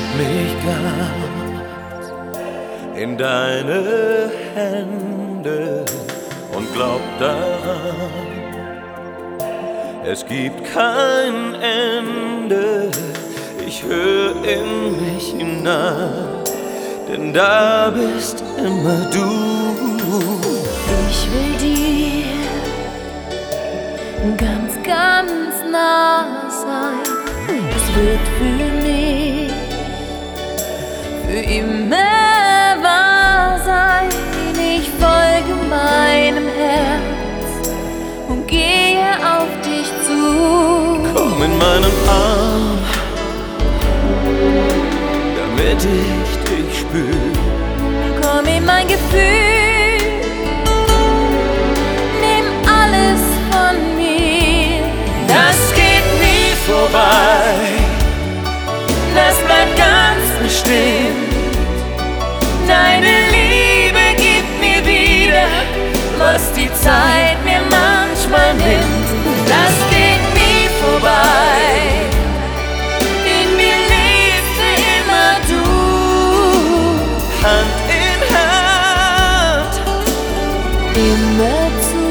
Gib mich ganz in deine Hände und glaub daran, es gibt kein Ende. Ich höre in mich hinein, denn da bist immer du. Ich will dir ganz, ganz nah sein. Es wird für mich für immer wahr sein. Ich folge meinem Herz und gehe auf dich zu. Komm in meinen Arm, damit ich dich spür. Komm in mein Gefühl, nimm alles von mir. Das geht nie vorbei, das bleibt ganz bestimmt. Deine Liebe gibt mir wieder, was die Zeit mir manchmal nimmt. Das geht nie vorbei, in mir lebst für immer du. Hand in Hand, immerzu.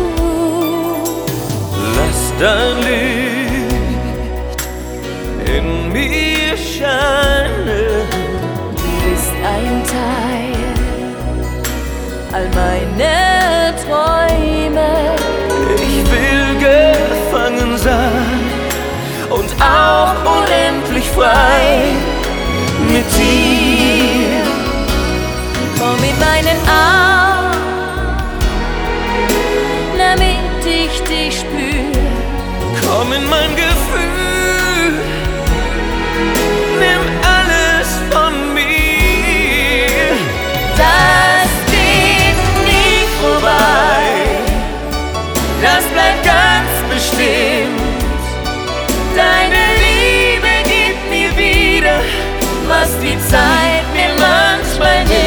lass dein Licht in mir scheinen. Du bist ein Teil all meiner Träume. Ich will gefangen sein und auch unendlich frei mit dir. Komm in meinen Arm, damit ich dich spür. Komm in mein Gefühl, nimm alles von mir. Das geht nie vorbei, Das bleibt ganz bestimmt. deine Liebe gibt mir wieder, was die Zeit mir manchmal nimmt.